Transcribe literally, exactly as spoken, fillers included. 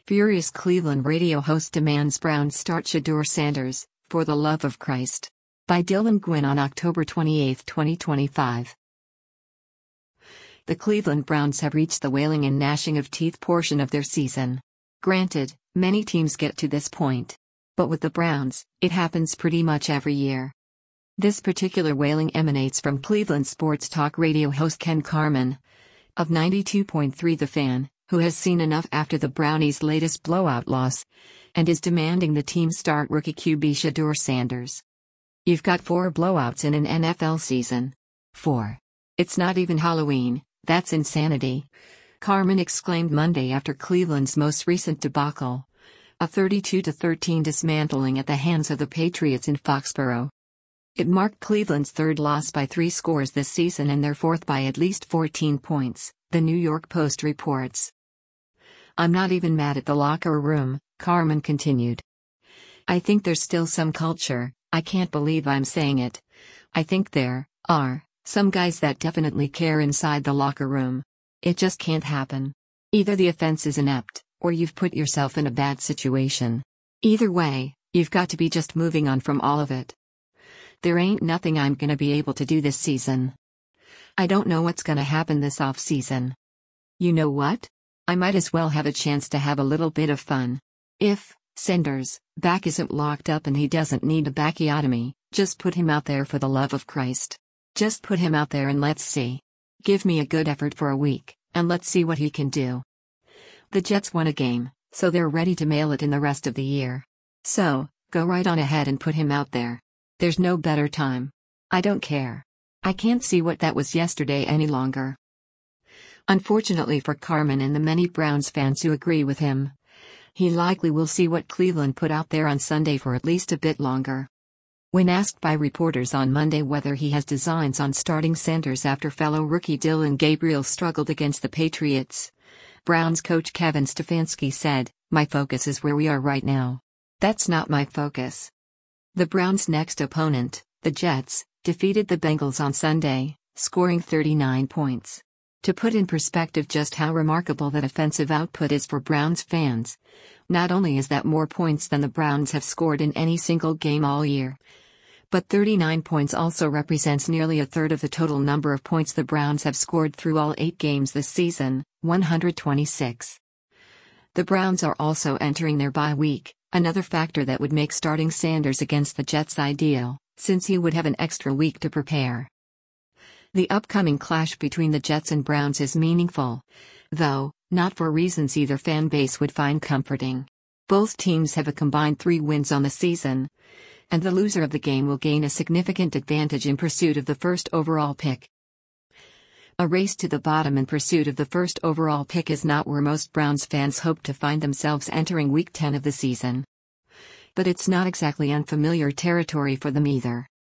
Furious Cleveland radio host demands Browns start Shedeur Sanders, for the love of Christ. By Dylan Gwynn on October twenty-eighth, twenty twenty-five. The Cleveland Browns have reached the wailing and gnashing of teeth portion of their season. Granted, many teams get to this point. But with the Browns, it happens pretty much every year. This particular wailing emanates from Cleveland sports talk radio host Ken Carman of ninety-two point three The Fan, who has seen enough after the Brownies' latest blowout loss, and is demanding the team start rookie Q B Shedeur Sanders. You've got four blowouts in an N F L season. Four. It's not even Halloween, that's insanity. Carman exclaimed Monday after Cleveland's most recent debacle, a thirty-two to thirteen dismantling at the hands of the Patriots in Foxborough. It marked Cleveland's third loss by three scores this season and their fourth by at least fourteen points, the New York Post reports. I'm not even mad at the locker room, Carman continued. I think there's still some culture. I can't believe I'm saying it. I think there are some guys that definitely care inside the locker room. It just can't happen. Either the offense is inept, or you've put yourself in a bad situation. Either way, you've got to be just moving on from all of it. There ain't nothing I'm gonna be able to do this season. I don't know what's gonna happen this off-season. You know what? I might as well have a chance to have a little bit of fun. If Sanders' back isn't locked up and he doesn't need a bacchiotomy, just put him out there for the love of Christ. Just put him out there and let's see. Give me a good effort for a week, and let's see what he can do. The Jets won a game, so they're ready to mail it in the rest of the year. So, go right on ahead and put him out there. There's no better time. I don't care. I can't see what that was yesterday any longer. Unfortunately for Carman and the many Browns fans who agree with him, he likely will see what Cleveland put out there on Sunday for at least a bit longer. When asked by reporters on Monday whether he has designs on starting Sanders after fellow rookie Dillon Gabriel struggled against the Patriots, Browns coach Kevin Stefanski said, "My focus is where we are right now. That's not my focus." The Browns' next opponent, the Jets, defeated the Bengals on Sunday, scoring thirty-nine points. To put in perspective just how remarkable that offensive output is for Browns fans, not only is that more points than the Browns have scored in any single game all year, but thirty-nine points also represents nearly a third of the total number of points the Browns have scored through all eight games this season, one hundred twenty-six. The Browns are also entering their bye week, another factor that would make starting Sanders against the Jets ideal, since he would have an extra week to prepare. The upcoming clash between the Jets and Browns is meaningful, though, not for reasons either fan base would find comforting. Both teams have a combined three wins on the season, and the loser of the game will gain a significant advantage in pursuit of the first overall pick. A race to the bottom in pursuit of the first overall pick is not where most Browns fans hope to find themselves entering Week ten of the season. But it's not exactly unfamiliar territory for them either.